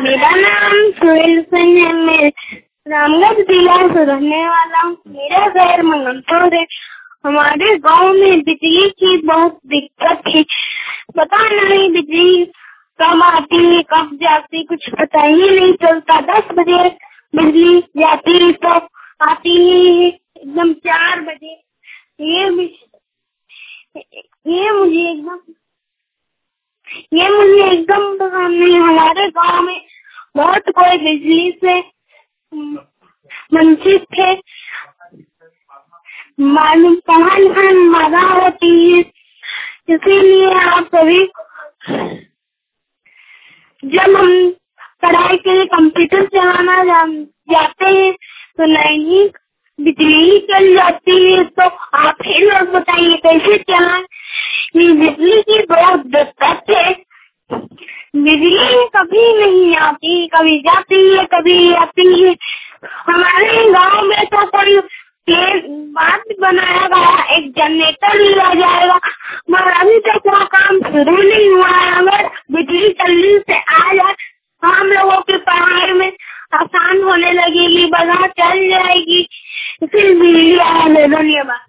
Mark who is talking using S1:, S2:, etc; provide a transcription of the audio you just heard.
S1: मेरा नाम सुहेल सिंह है। मैं रामगढ़ जिला से रहने वाला हूँ। मेरा घर मंगलपुर है। हमारे गांव में बिजली की बहुत दिक्कत है। पता नहीं बिजली कब आती है कब जाती, कुछ पता ही नहीं चलता। 10 बजे बिजली जाती है तो आती है एकदम 4 बजे। ये मुझे एकदम पसंद नहीं। हमारे गांव में बहुत कोई बिजली से वंचित थे। मालूम पढ़ाई लिखाई में बाधा होती है, इसीलिए आप सभी जब हम पढ़ाई के लिए कंप्यूटर चलाना जाते हैं तो नहीं बिजली ही चल जाती है। तो आप ही लोग बताइए कैसे चलाएं। ये बिजली की बहुत दिक्कत है। बिजली कभी नहीं आती, कभी जाती है कभी आती है। हमारे गांव में तो कोई बात बनाया गया, एक जनरेटर लिया जाएगा, मगर अभी तक वहाँ काम शुरू नहीं हुआ है। अगर बिजली जल्दी से आ जाए हम लोगों की पढ़ाई में आसान होने लगेगी, बाधा चल जाएगी। फिर बिजली आने धन्यवाद।